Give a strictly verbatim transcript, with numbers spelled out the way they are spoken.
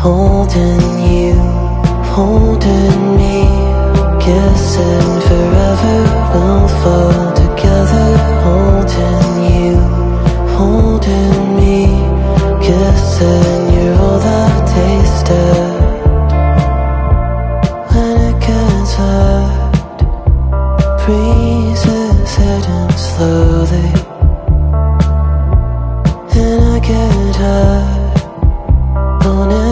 holding you, holding me, kissing forever, we'll fall together. Holding you, holding me, kissing, you're all that I tasted. When it gets hard, breeze is heading slowly, and I get hard on it.